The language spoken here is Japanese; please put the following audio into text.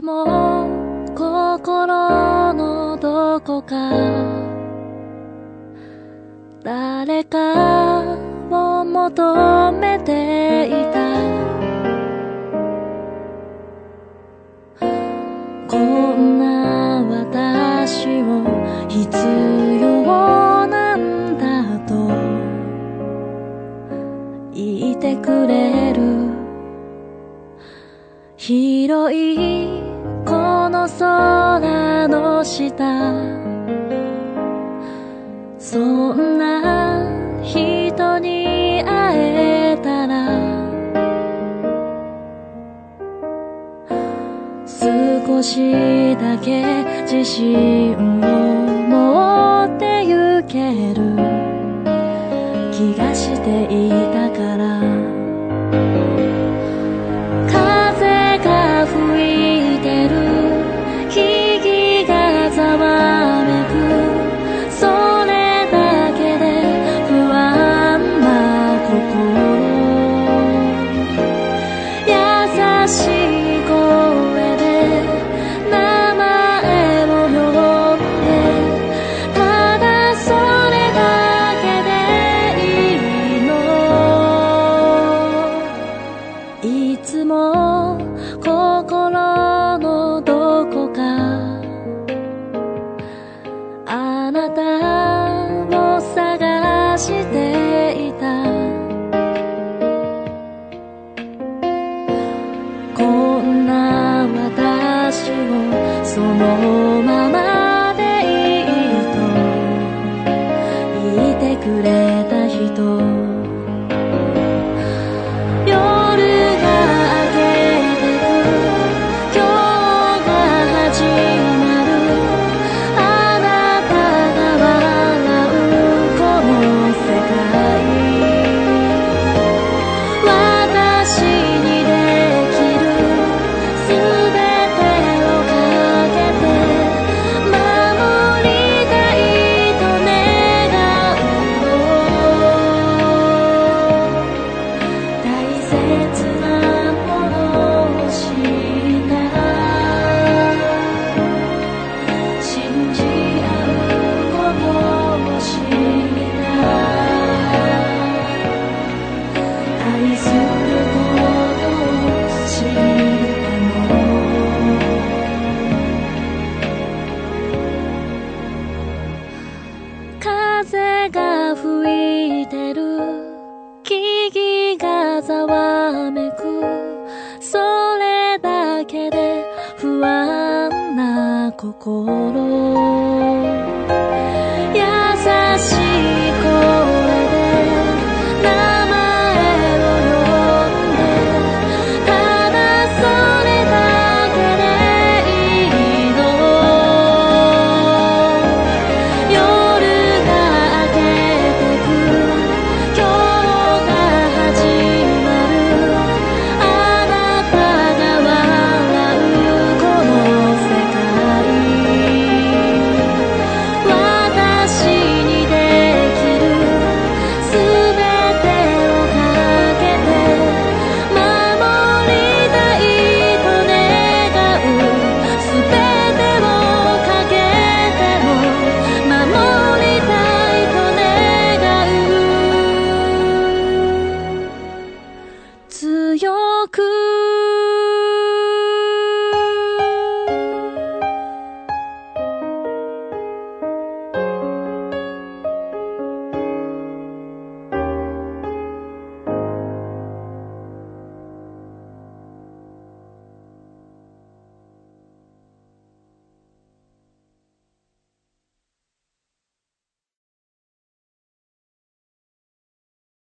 も心のどこか誰かを求めていた。こんな私を必要なんだと言ってくれる。広いこの空の下、そんな人に会えたら少しだけ自信を持ってゆける気がしていたから。風が吹いてる、木々がざわめく、それだけで不安な心。優しい声で名前を呼んで、ただそれだけでいいの。いつも心のどこかあなたを探していた。こんな私をそのままでいいと言ってくれた人。夜が明けてく、今日が始まる。あなたが笑うこの世界、私にできるすべてをかけて守りたいと願うの。大切なものを知ったら信じ合うことを知った。愛することを知ったの。風が吹いてる、木々がざわめく、それだけで不安な心。優しい声で名前を呼んで、ただそれだけでいいの。夜が明けてく、今日が始まる。あなたが笑うこの世界、私にできるすべてをかけて守りたいと願う。すべてをかけても守りたいと願う。強く